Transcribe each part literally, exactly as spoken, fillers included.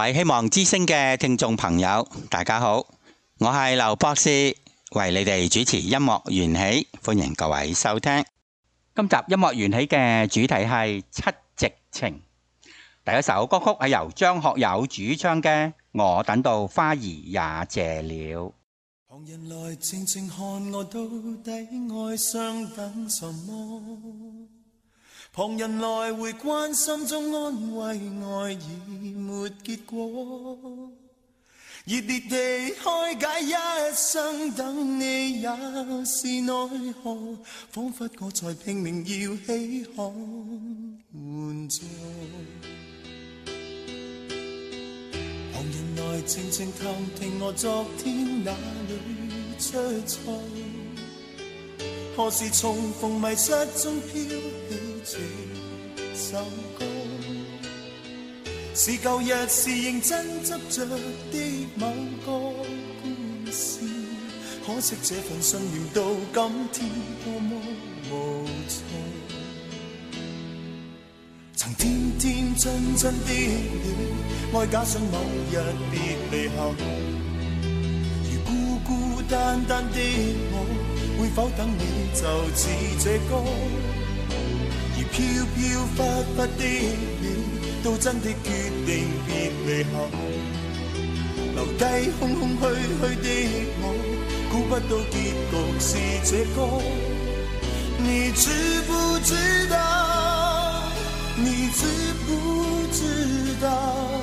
位希望之聲嘅聽眾朋友，大家好，我係劉博士，為你哋主持音樂緣起，歡迎各位收聽。今集音樂緣起嘅主題係七夕情，第一首歌曲係由張學友主唱嘅《我等到花兒也謝了》。 旁人來靜靜看我到底愛上等什麼，旁人來回關心中安慰，愛已沒結果，熱烈地開解一生等你也是奈何，彷彿我在拼命要起航援助，旁人來靜靜探聽我昨天哪裏出錯，何時重逢迷失中飄起這首歌，是舊日是認真執着的某個故事，可惜這份信念到今天多麼無措，曾天天真真的你，愛假想某日別離後，如孤孤單單的我，會否等你就似這歌，而飄飄忽忽的你，到真的決定別離後，留低空空虛虛的我，估不到結局是這歌，你知不知道，你知不知道，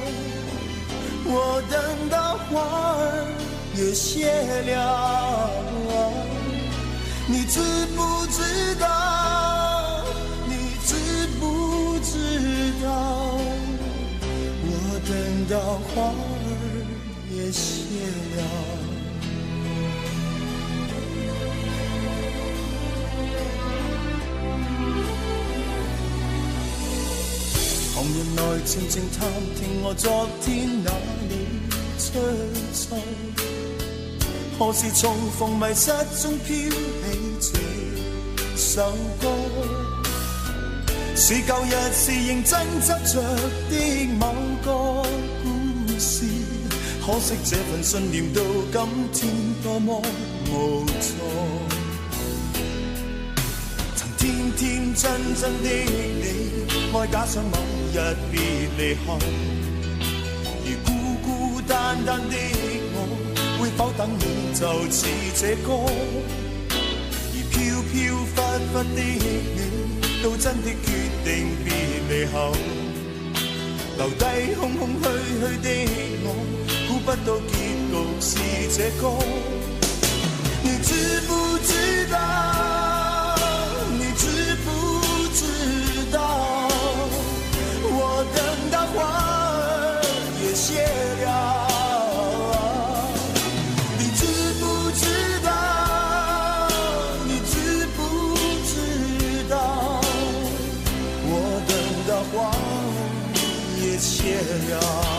我等到花兒也謝了，你知不知道，你知不知道，我等到花兒也謝了。旁人來靜靜探聽我昨天哪裏出錯，何時重逢迷失中飄起這首歌，是舊日是認真執着的某個故事，可惜這份信念到今天多麼無措，曾天天真真的你，愛假想某日別離後，如孤孤單單的我，會否等你就似這歌，而飄飄忽忽的你，到真的決定別離後，留低空空虛虛的我，估不到結局是這歌，你知不知道，你知不知道，我等到花兒也謝了，你知不知道，你知不知道，我等到花兒也謝了。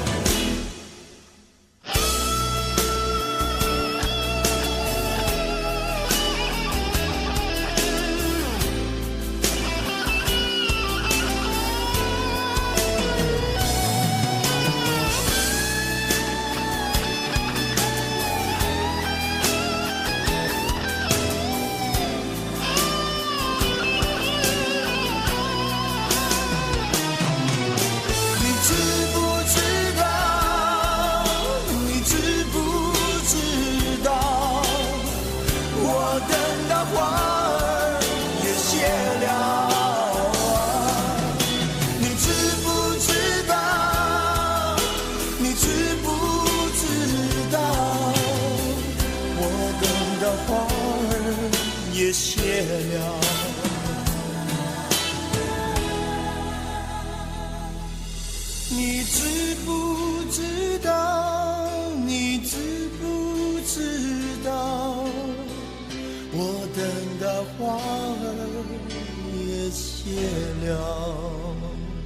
你知不知道，你知不知道，我等到花兒也謝了。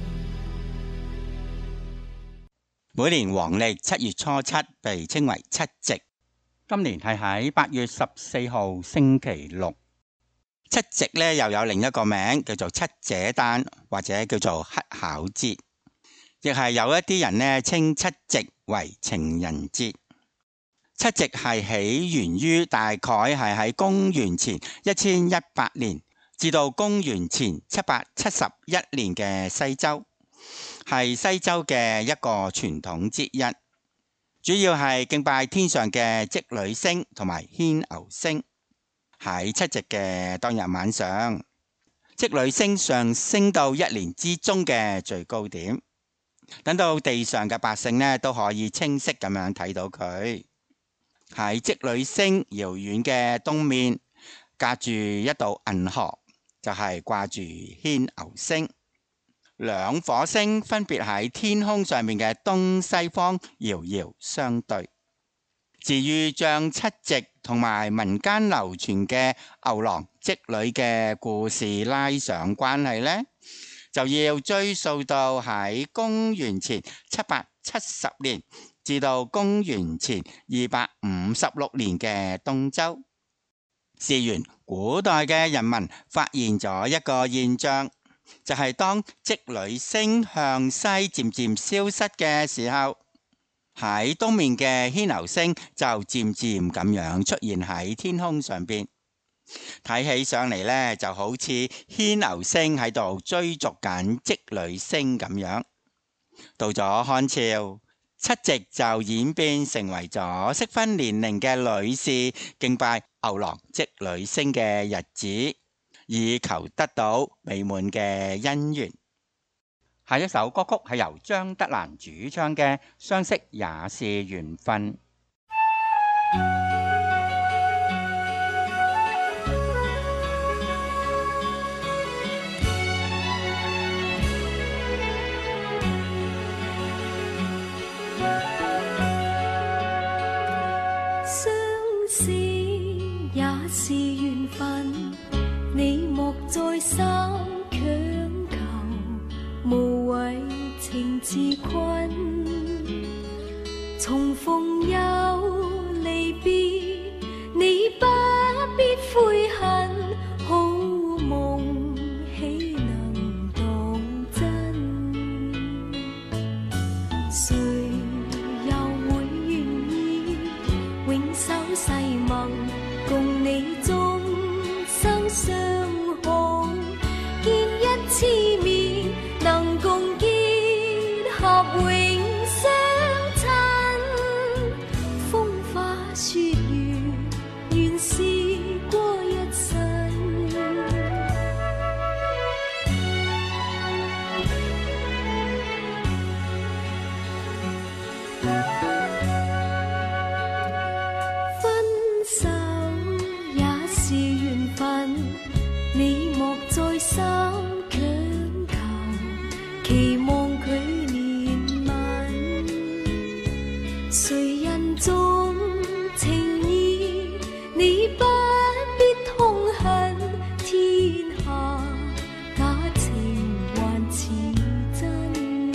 每年黃曆七月初七被稱為七夕，今年係喺八月十四號星期六。七夕咧又有另一個名叫做七姐誕或者叫做乞巧節， 亦係有一啲人呢稱七夕為情人節。七夕係起源於大概係喺公元前一千一百年至到公元前七百七十一年嘅西周，係西周嘅一個傳統之一，主要係敬拜天上嘅織女星同埋牽牛星。喺七夕嘅當日晚上，織女星上升到一年之中嘅最高點，等到地上嘅百姓呢都可以清晰咁樣睇到佢。喺織女星遙遠嘅東面，隔住一道銀河，就係掛住牽牛星。兩顆星分別喺天空上面嘅東西方遙遙相對。至於將七夕同埋民間流傳嘅牛郎織女嘅故事拉上關係呢，就要追溯到喺公元前七百七十年至到公元前二百五十六年嘅東周。事緣古代嘅人民發現咗一個現象，就係當織女星向西漸漸消失嘅時候，喺東面嘅牽牛星就漸漸咁樣出現喺天空上邊。睇起上嚟呢，就好似牽牛星喺度追逐緊織女星咁樣。到咗漢朝，七夕就演變成為咗適婚年齡嘅女士敬拜牛郎織女星嘅日子，以求得到美滿嘅姻緣。下一首歌曲係由張德蘭主唱嘅《相識也是緣分》。 是緣分，你莫再三強求，無謂情自困。重逢又離別，你不必悔恨，好夢豈能當真？誰又會願意永守誓盟？共你終生相好，見一次面，能共結合永相親。風花雪月，原是過一生。分手是緣分，你莫再三強求，期望佢憐憫。誰人重情義，你不必痛恨。天下假情還似真，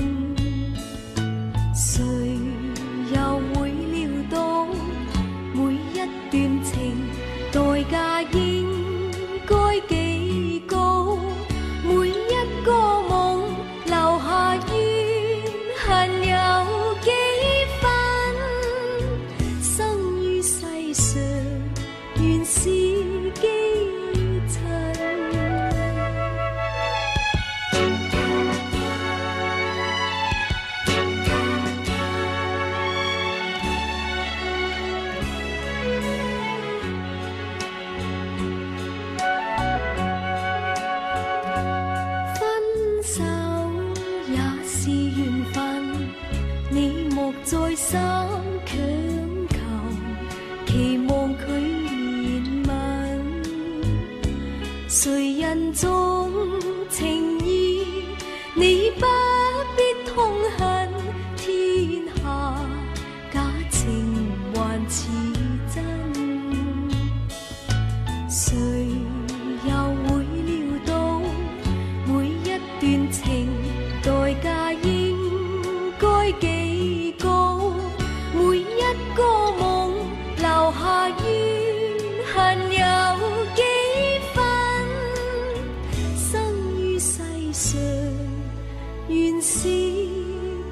誰又會料到每一段情代價應該幾高，每一個夢留下怨恨有幾分，生於世上原是基塵。再三強求，期望佢憐憫。誰人重情義，你不必痛恨。天下假情還似真，誰又會料到每一段情代價應該幾高，每一個夢留下怨恨有幾分，生於世上原是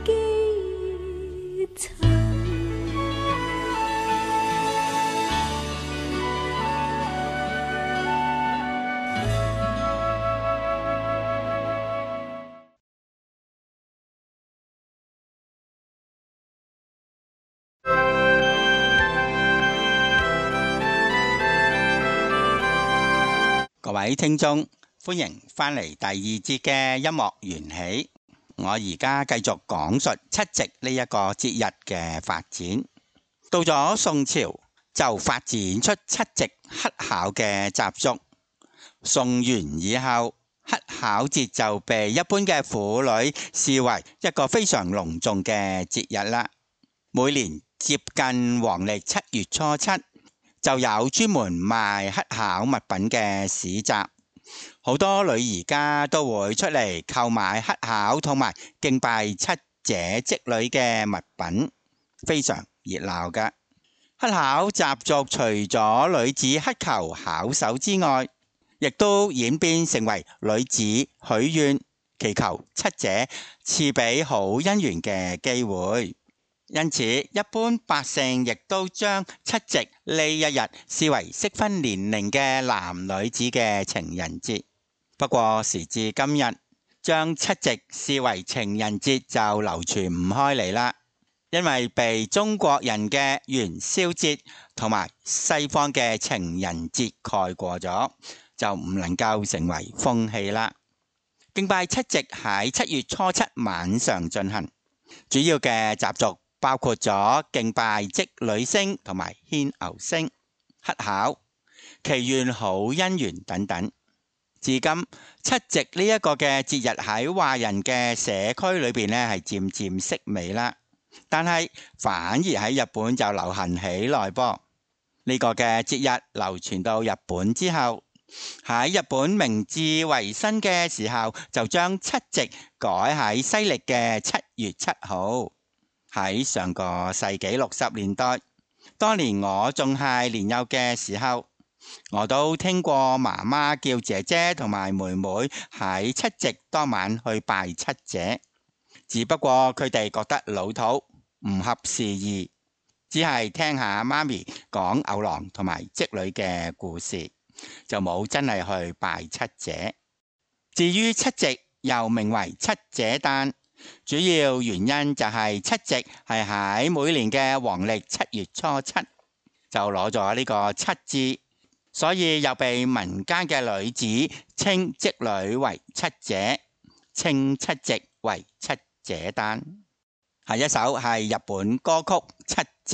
位聽眾，歡迎返嚟第二節嘅音樂緣起。我而家繼續講述七夕呢一個節日嘅發展。到咗宋朝就發展出七夕乞巧嘅習俗。宋元以後，乞巧節就被一般嘅婦女視為一個非常隆重嘅節日啦。每年接近黃曆七月初七，就有專門賣乞巧物品嘅市集，好多女兒家都會出嚟購買乞巧同埋敬拜七姐織女嘅物品，非常熱鬧㗎。乞巧習俗除咗女子乞求巧手之外，亦都演變成為女子許願祈求七姐賜俾好姻緣嘅機會。因此，一般百姓亦都將七夕呢一日視為適婚年齡嘅男女子嘅情人節。不過時至今日，將七夕視為情人節就流傳唔開嚟啦，因為被中國人嘅元宵節同埋西方嘅情人節蓋過咗，就唔能夠成為風氣啦。敬拜七夕喺七月初七晚上進行，主要嘅習俗包括咗敬拜織女星同埋牽牛星、乞巧、祈願好姻緣等等。至今七夕呢一個嘅節日喺華人嘅社區裏邊呢係漸漸式微啦，但係反而喺日本就流行起來噃。呢個嘅節日流傳到日本之後，喺日本明治維新嘅時候就將七夕改喺西曆嘅七月七號。喺上個世紀六十年代，當年我仲係年幼嘅時候，我都聽過媽媽叫姐姐同埋妹妹喺七夕當晚去拜七姐，只不過佢哋覺得老土唔合時宜，只係聽下媽咪講牛郎同埋織女嘅故事，就冇真係去拜七姐。至於七夕又名為七姐誕，主要原因就係七夕係喺每年嘅黃曆七月初七，就攞咗呢個七字，所以又被民間嘅女子稱織女為七姐，稱七夕為七姐誕。下一首係日本歌曲《七夕》。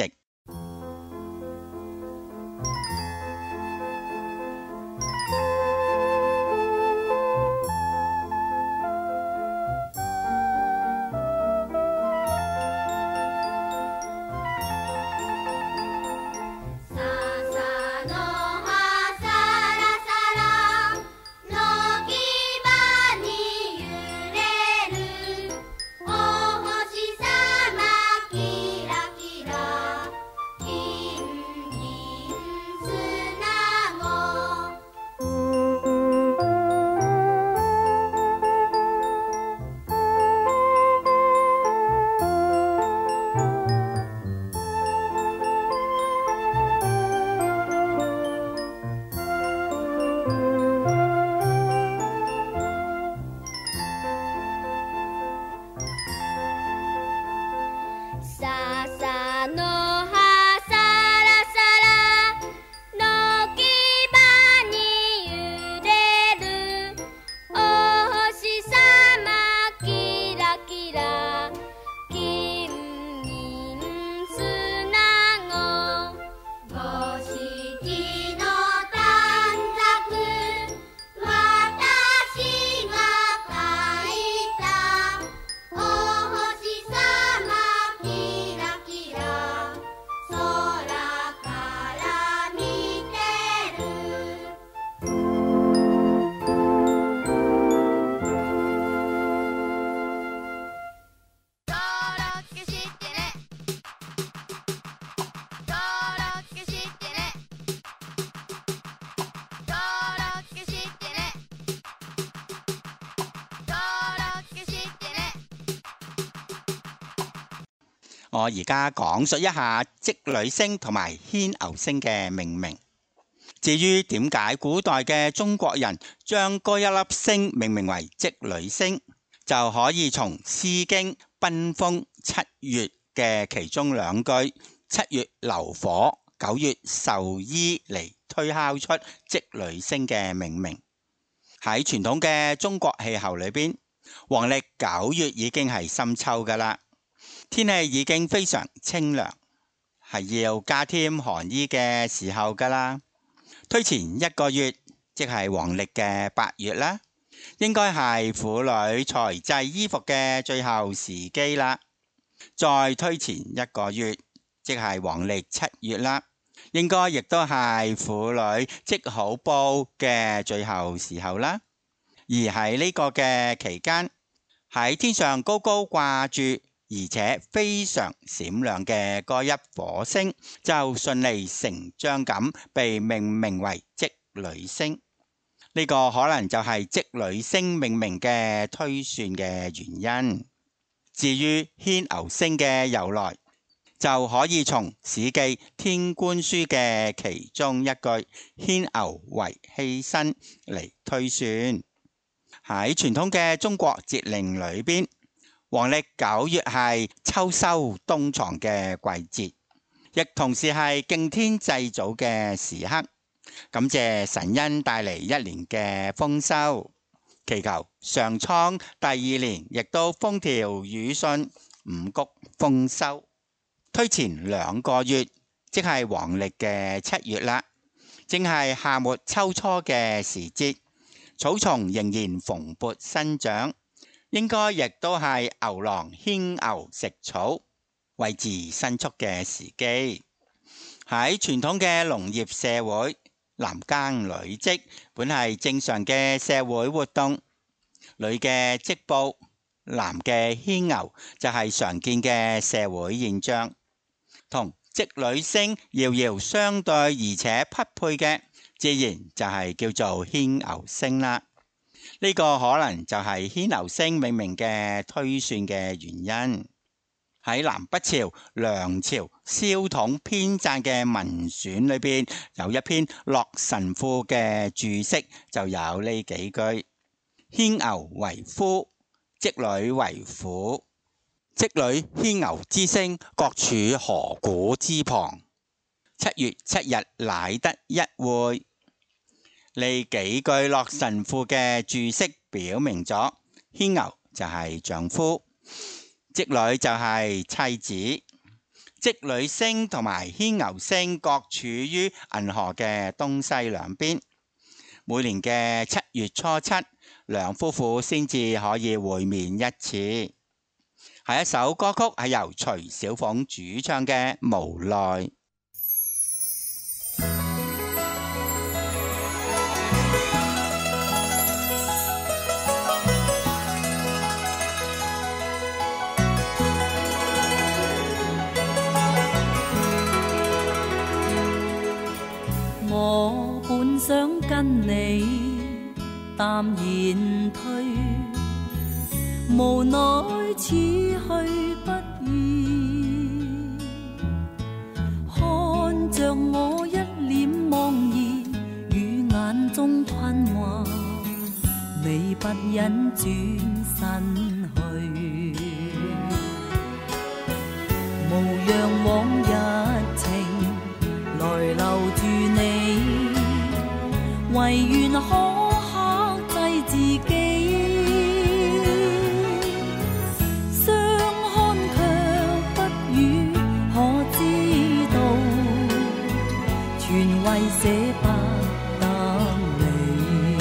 我而家講述一下織女星同埋牽牛星嘅命名。至於點解古代嘅中國人將嗰一粒星命名為織女星，就可以從《詩經·賓風·七月》嘅其中兩句七月流火，九月授衣嚟推敲出織女星嘅命名。 喺傳統嘅中國氣候裏邊，黃曆九月已經係深秋㗎喇，天氣已經非常清涼，係要加添寒衣嘅時候㗎喇。推前一個月，即係黃曆嘅八月啦，應該係婦女裁製衣服嘅最後時機啦。再推前一個月，即係黃曆七月啦，應該亦都係婦女織好布嘅最後時候啦。而喺呢個嘅期間，喺天上高高掛住而且非常閃亮嘅嗰一顆星，就順理成章咁被命名為織女星。呢個可能就係織女星命名嘅推算嘅原因。至於牽牛星嘅由來，就可以從《史記·天官書》嘅其中一句牽牛為犧牲嚟推算。喺傳統嘅中國節令裏邊，黃曆九月係秋收冬藏嘅季節，亦同時係敬天祭祖嘅時刻，感謝神恩帶嚟一年嘅豐收，祈求上蒼第二年亦都風調雨順，五穀豐收。推前兩個月，即係黃曆嘅七月啦，正係夏末秋初嘅時節，草叢仍然蓬勃生長，應該亦都係牛郎牽牛食草、為時牲畜嘅時機。喺傳統嘅農業社會，男耕女織本係正常嘅社會活動，女嘅織布，男嘅牽牛就係常見嘅社會現象。同織女星遙遙相對而且匹配嘅，自然就係叫做牽牛星啦。呢個可能就係牽牛星命名嘅推算嘅原因。喺南北朝、梁朝蕭統編撰嘅文選裏邊，有一篇《洛神賦》嘅注釋，就有呢幾句：牽牛為夫，織女為婦。織女牽牛之星，各處河谷之旁。七月七日，乃得一會。呢幾句《洛神賦》嘅注釋表明咗，牽牛就係丈夫，織女就係妻子。織女星同埋牽牛星各處於銀河嘅東西兩邊。每年嘅七月初七，兩夫婦先至可以會面一次。係一首歌曲，係由徐小鳳主唱嘅《無奈》。 我本想跟你淡然退，無奈此去不易，看着我一臉茫然，與眼中困惑，你不忍轉身去，無讓往日情來留住你，唯願可克制自己。為捨不得你，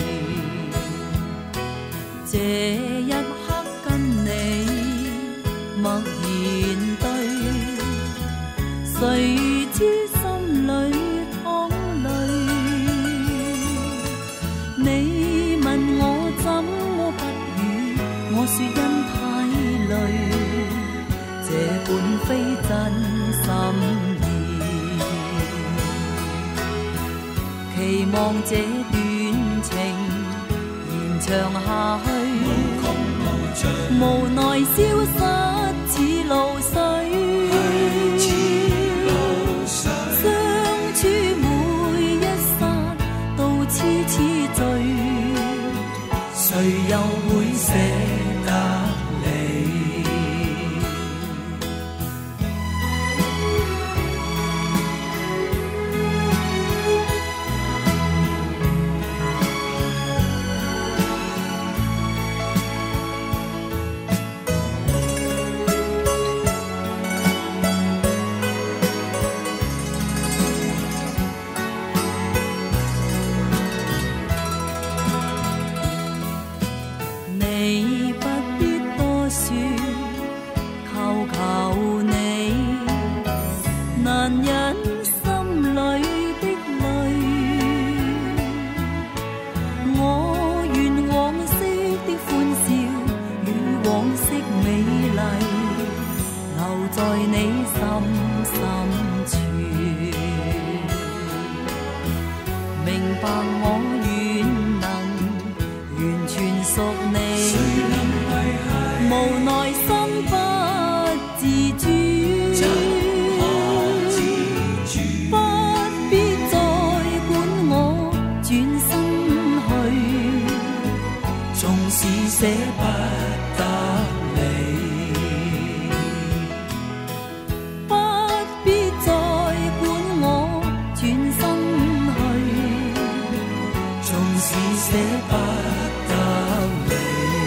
這一刻跟你默然對，誰知心裏淌淚。你問我怎麼不語，我說因太累，這本非真心。期望這段情延長下去，無奈消失似露水，相處每一剎都痴痴醉，誰又會捨得你？ 全屬你，無奈心不自主，不必再管我轉身去，縱使捨不得你，不必再管我轉身去，縱使捨不得你。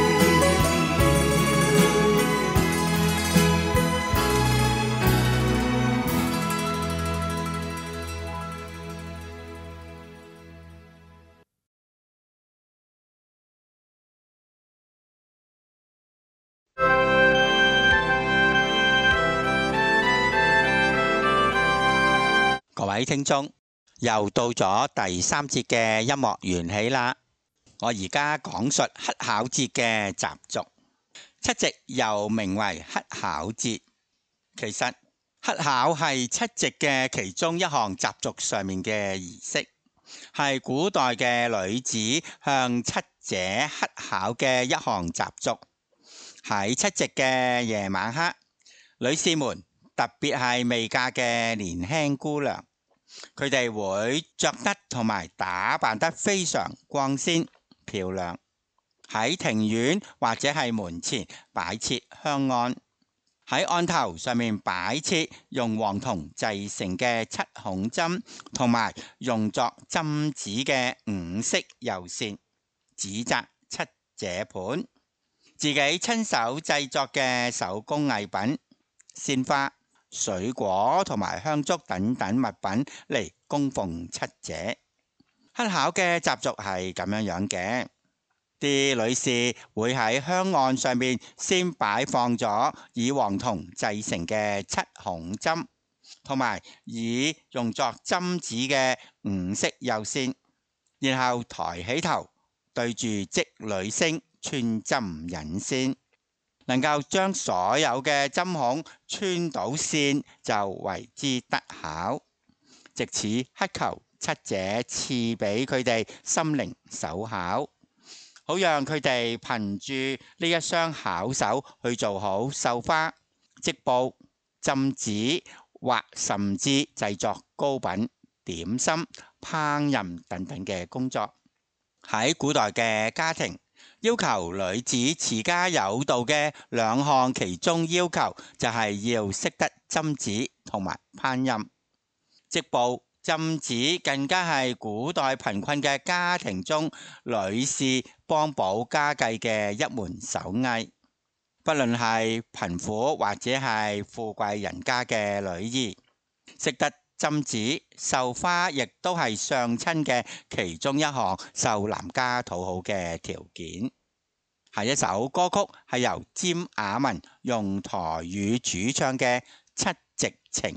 各位聽眾，又到咗第三節嘅音樂緣起啦。我而家講述乞巧節嘅習俗。七夕又名為乞巧節，其實乞巧係七夕嘅其中一項習俗上面嘅儀式，係古代嘅女子向七姐乞巧嘅一項習俗。喺七夕嘅夜晚黑，女士們特別係未嫁嘅年輕姑娘，佢哋會着得同埋打扮得非常光鮮漂亮，喺庭院或者係門前擺設香案，喺案頭上面擺設用黃銅製成嘅七孔針，同埋用作針子嘅五色釉線，紙紮七姐盤，自己親手製作嘅手工藝品、鮮花、水果同埋香燭等等物品嚟供奉七姐。乞巧嘅習俗係咁樣樣嘅，啲女士會喺香案上面先擺放咗以黃銅製成嘅七孔針，同埋以用作針子嘅五色釉線，然後抬起頭對住織女星穿針引線，能夠將所有嘅針孔穿到線就為之得巧，藉此乞求七姐賜俾佢哋心靈手巧，好讓佢哋憑住呢一雙巧手去做好繡花、織布、針子，或甚至製作糕品、點心、烹飪等等嘅工作。喺古代嘅家庭，要求女子持家有道嘅兩項其中要求就係要識得針子同埋烹飪。織布、針子更加係古代貧困嘅家庭中女士幫補家計嘅一門手藝。不論係貧苦或者係富貴人家嘅女兒，識得針子、繡花亦都係相親嘅其中一項受男家討好嘅條件。下一首歌曲係由詹雅文用台語主唱嘅《七夕情》。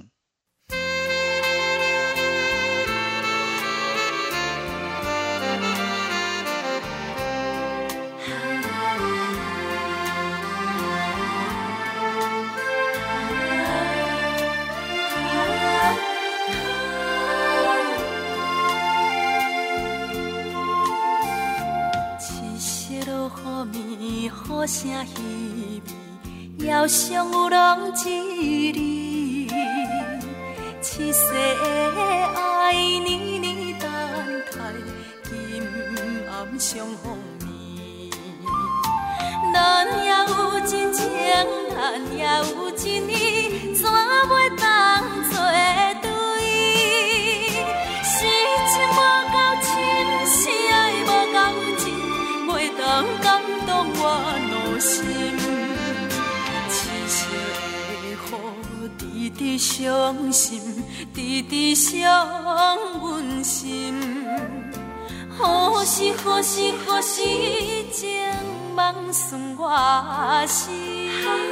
好聲稀微，遙相有人一哩，七夕的愛年年等待，今暗相逢面。咱也有真情，咱也有真意，怎袂當作對？是情無夠深，是愛無夠真，袂當感動我內心。七夕的雨，直直傷心，直直傷阮心。何時何時何時，情夢算我心。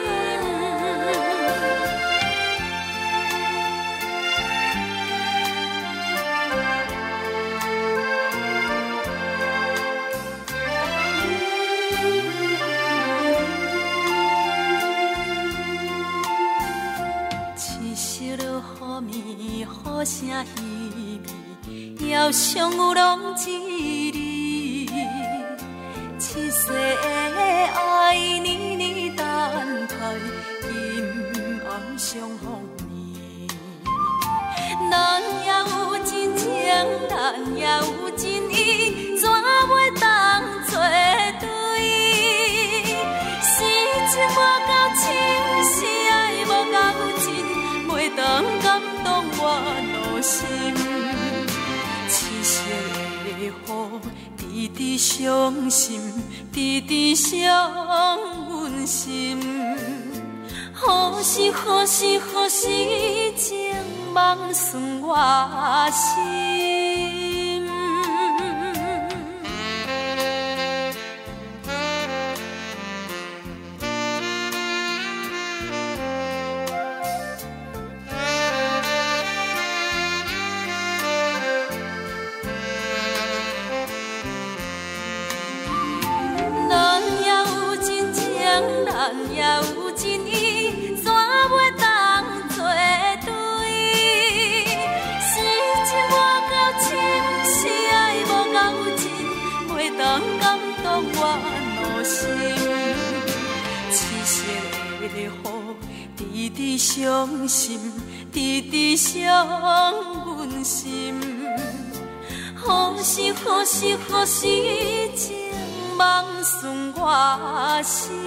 好聲稀微，遙相有人一哩，七世爱你你等待金红相逢年，咱也有真情，咱也有真意，怎袂当作对？是情无够深，是爱无够真，袂当感动我内心。痴色的雨，直直伤心，直直伤阮心。何时何时何时，情梦算我心。咱也有真意，怎袂当作对？是情无够深，是爱无够真，袂当感动我内心。痴色的雨，直直伤心，直直伤阮心。何时何时何时，情梦算我心。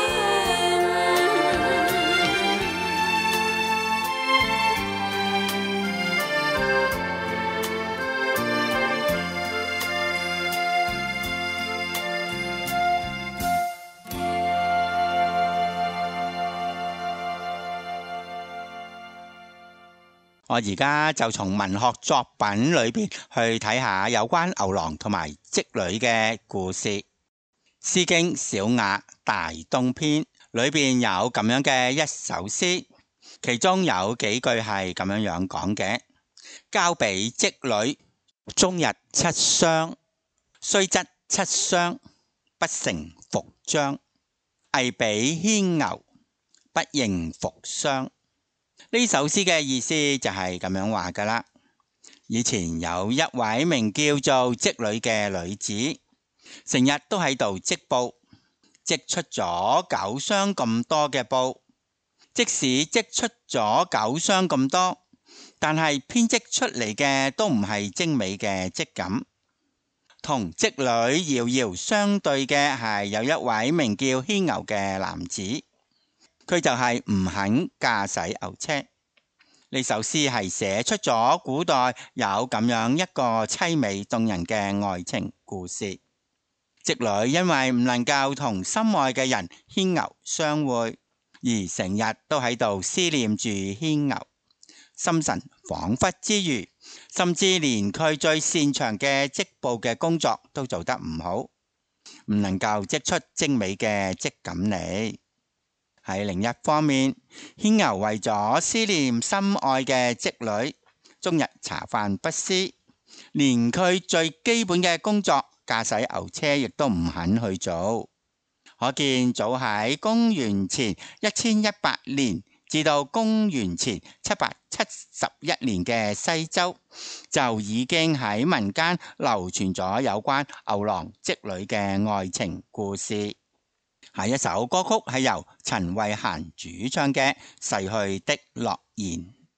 我而家就從文學作品裏邊去睇下有關牛郎同埋織女嘅故事。《詩經·小雅·大東篇》裏邊有咁樣嘅一首詩，其中有幾句係咁樣樣講嘅：交比織女，終日七雙，雖則七雙，不成服裝。藝比牽牛，不應服霜。呢首詩嘅意思就係咁樣話噶啦。以前有一位名叫做織女嘅女子，成日都喺度織布，織出咗九雙咁多嘅布。即使織出咗九雙咁多，但係編織出嚟嘅都唔係精美嘅織感。同織女遙遙相對嘅係有一位名叫牽牛嘅男子，佢就係唔肯駕駛牛車。呢首詩係寫出咗古代有咁樣一個淒美動人嘅愛情故事。織女因為唔能夠同心愛嘅人牽牛相會，而成日都喺度思念住牽牛，心神恍惚之餘，甚至連佢最擅長嘅織布嘅工作都做得唔好，唔能夠織出精美嘅織感嚟。喺另一方面，牽牛為咗思念心愛嘅織女，終日茶飯不思，連佢最基本嘅工作駕駛牛車亦都唔肯去做。可見早喺公元前一千一百年至到公元前七百七十一年嘅西周，就已經喺民間流傳咗有關牛郎織女嘅愛情故事。下一首歌曲係由陳慧嫻主唱嘅《逝去的諾言》。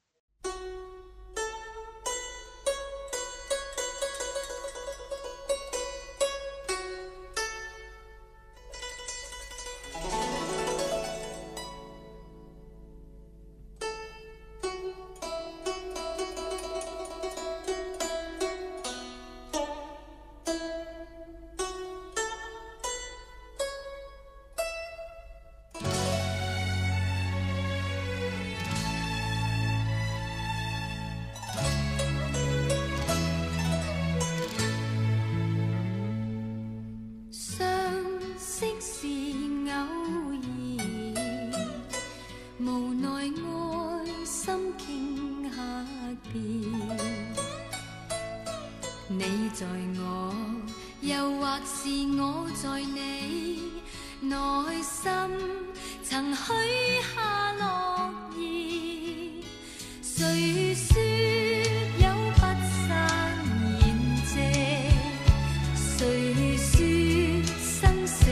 你在我，又或是我在你內心，曾許下諾言。誰說有不散筵席？誰說生死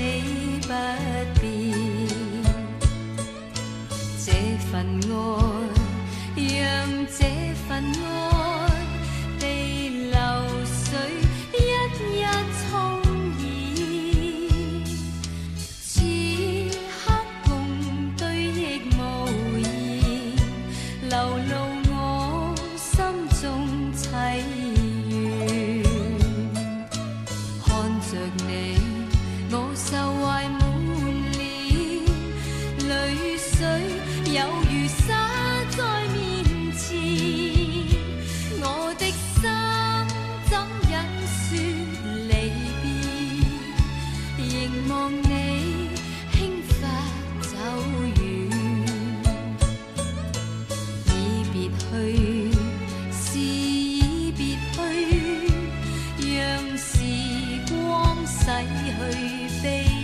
愛，讓這份愛地流水一一沖染，此刻共對亦無言，流露我心中凄怨。看着你，我受懷滿臉，淚水有如灑在面前，我的心怎忍說離別，凝望你輕發走遠，已別去，是已別去，讓時光洗去悲怨。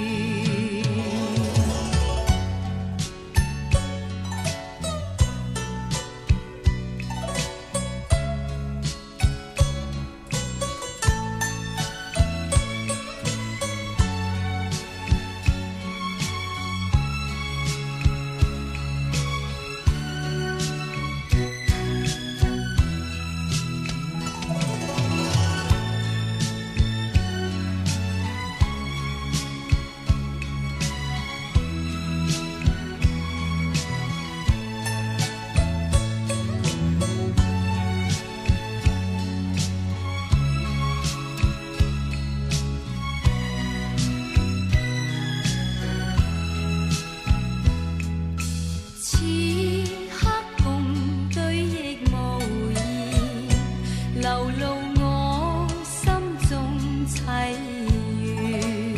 此刻共對亦無言，流露我心中凄怨。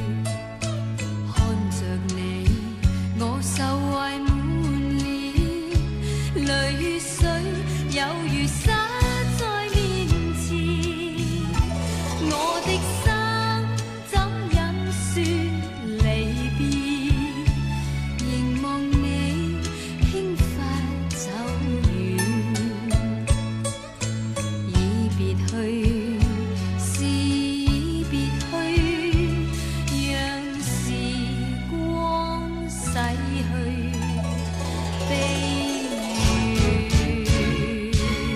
看着你，我受懷滿臉，淚水有如灑在面前，我的心怎忍說離別，凝望你輕發走遠，已別去，是已別去，讓時光洗去悲怨。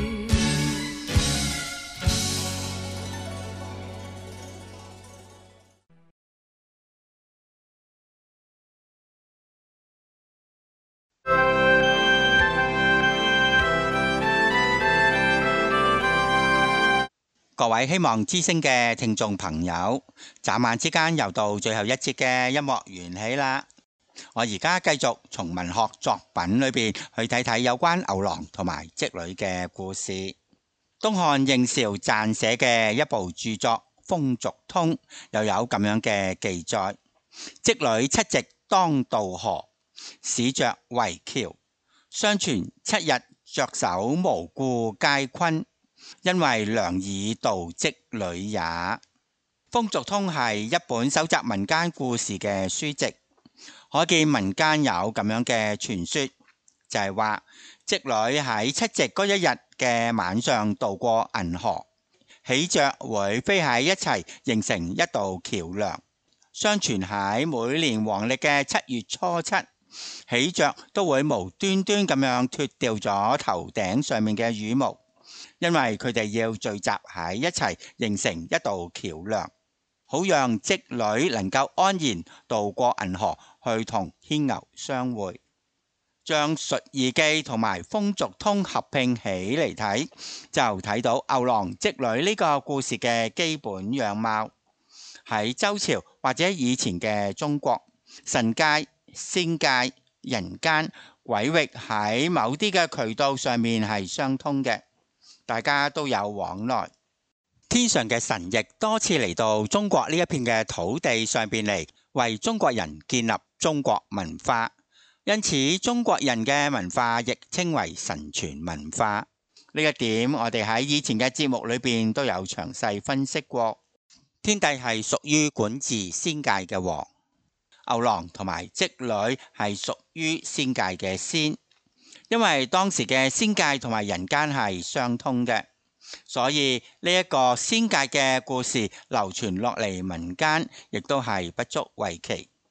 各位希望之聲嘅聽眾朋友，眨眼之間又到最後一節嘅音樂緣起啦。我而家繼續從文學作品裏邊去睇睇有關牛郎同埋織女嘅故事。東漢應劭撰寫嘅一部著作《風俗通》又有咁樣嘅記載：織女七夕當渡河，使着為橋。相傳七日着手無故皆坤，因為良以渡織女也。《風俗通》係一本搜集民間故事嘅書籍，可見民間有咁樣嘅傳說，就係話織女喺七夕嗰一日嘅晚上渡過銀河，喜鵲會飛喺一齊形成一道橋樑。相傳喺每年黃曆嘅七月初七，喜鵲都會無端端咁樣脫掉咗頭頂上面嘅羽毛，因為佢哋要聚集喺一齊形成一道橋樑，好讓織女能夠安然渡過銀河去同牽牛相會。將《述異記》同埋《風俗通》合併起嚟睇，就睇到牛郎織女呢個故事嘅基本樣貌。喺周朝或者以前嘅中國，神界、仙界、人間、鬼域喺某啲嘅渠道上面係相通嘅，大家都有往來。天上嘅神亦多次嚟到中國呢一片嘅土地上邊嚟，為中國人建立中國文化。因此中國人嘅文化亦稱為神傳文化。呢一點我哋喺以前嘅節目裏邊都有詳細分析過。天帝係屬於管治仙界嘅王，牛郎同埋織女係屬於仙界嘅仙。因為當時嘅仙界同埋人間係相通嘅，所以呢一個仙界嘅故事流傳落嚟民間，亦都係不足為奇。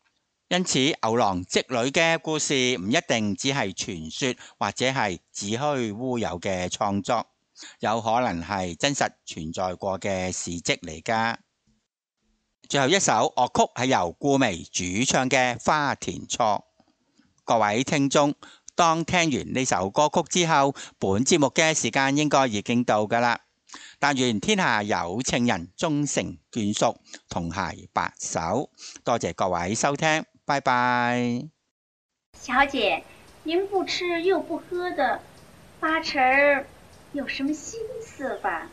因此牛郎織女嘅故事唔一定只係傳說或者係子虛烏有嘅創作，有可能係真實存在過嘅事蹟嚟㗎。最後一首樂曲係由顧媚主唱嘅《花田錯》。各位聽眾，當聽完呢首歌曲之後，本節目嘅時間應該已經到㗎啦。但願天下有情人終成眷屬，同偕白首。多謝各位收聽，拜拜。 小姐，您不吃又不喝的，八成儿有什么心思吧？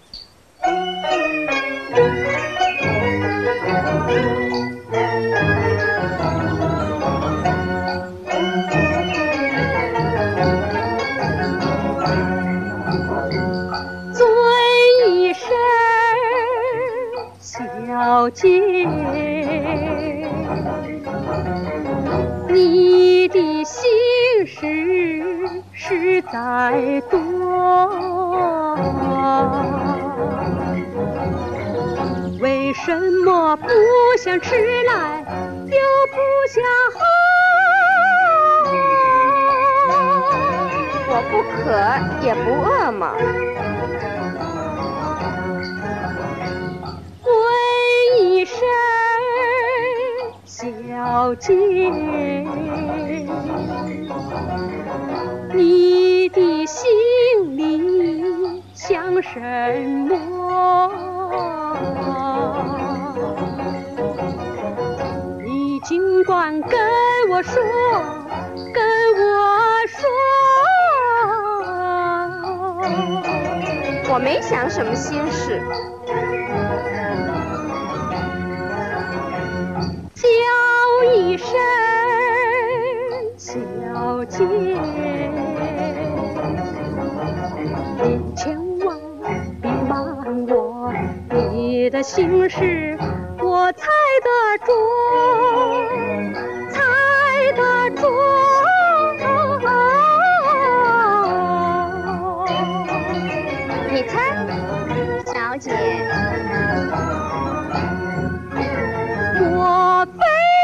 小姐，你的心事实在多，为什么不想吃来又不想喝？ 我不渴也不饿嘛。小姐，你的心里想什么？你尽管跟我说，跟我说。 我没想什么心事。 叫一声小姐，你千万别瞒我，你的心事我猜得中，猜得中。 你猜，小姐？ 我被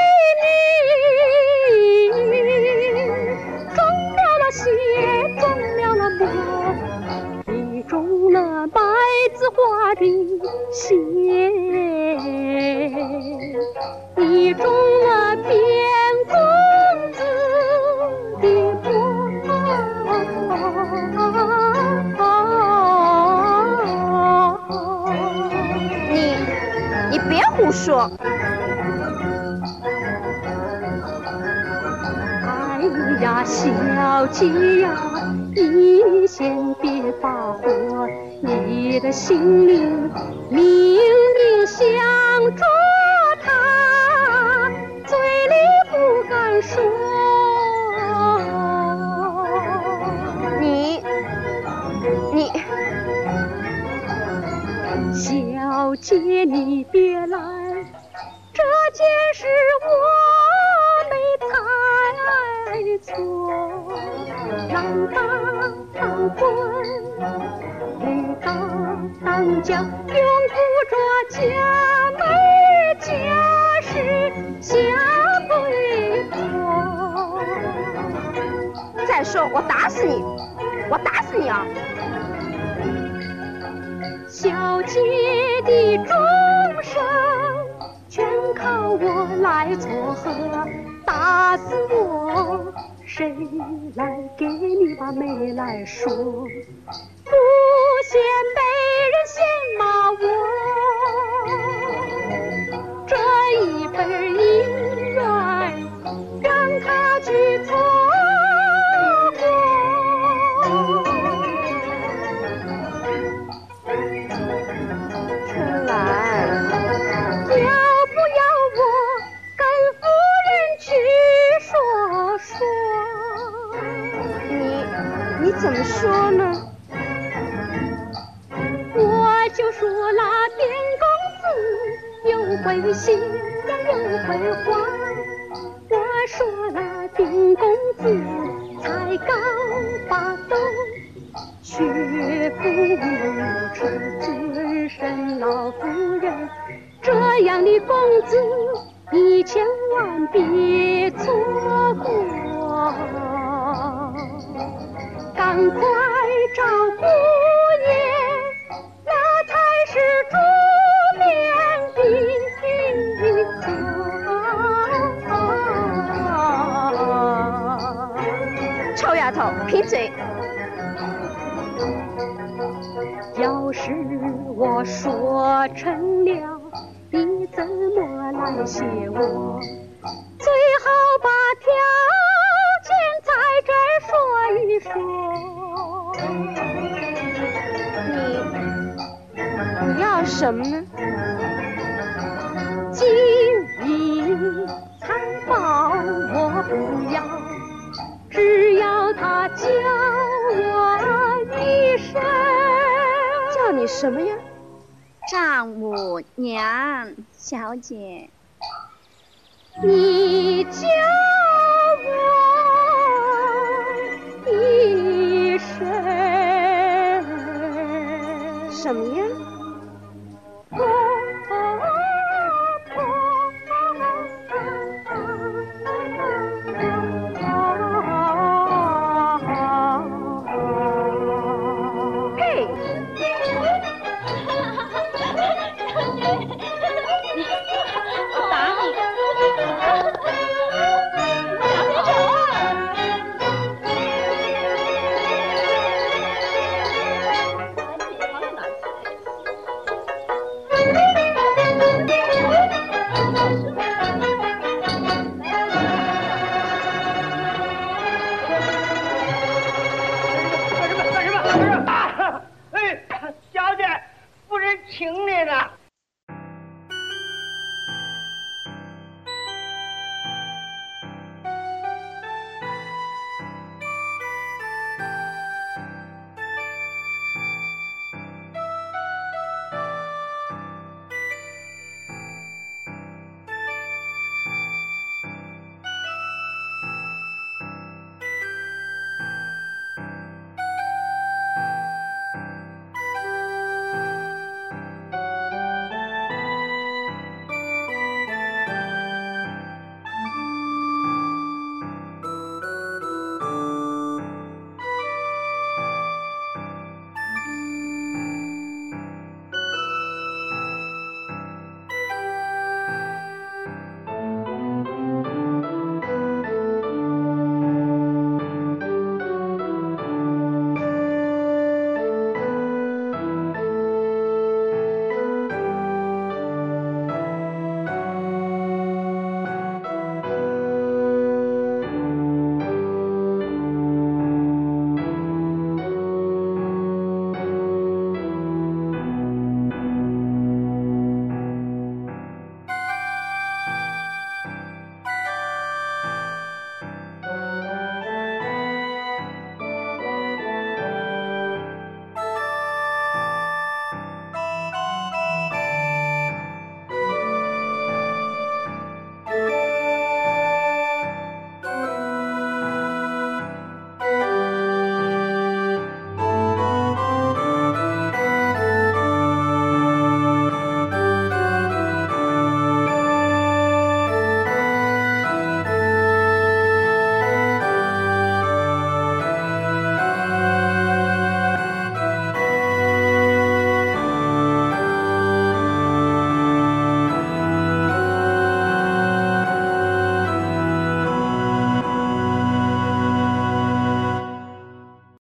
你中了了邪，中了了魔，你中了麦子花的邪，你中了边公子的魔。 你，你别胡说。 哎呀，小姐呀，你先别发火，你的心里明明想着他，嘴里不敢说。 你，你， 小姐你别来，这件事我没猜错，郎当当婚，女当当嫁，永顾着家门家事下归婆。 再说我打死你，我打死你啊！ 小姐的终生全靠我来撮合，打死我谁来给你把媒来说？不嫌被人嫌骂我，这一份姻缘让他去错过。 春兰， 要不要我跟夫人去说说？ 你你怎么说呢？ 我就说了，丁公子又会心又会话。我说了，丁公子才刚发抖，学富五车，尊神老夫人，这样的公子你千万别没错过，赶快找姑爷，那才是猪面的臭丫头，闭嘴！ 要是我说成了，你怎么来谢我？最好把条件在这儿说一说。 你你要什么呢？ 金银财宝我不要，只要他叫我一声。 叫你什么呀？ 丈母娘，小姐。 你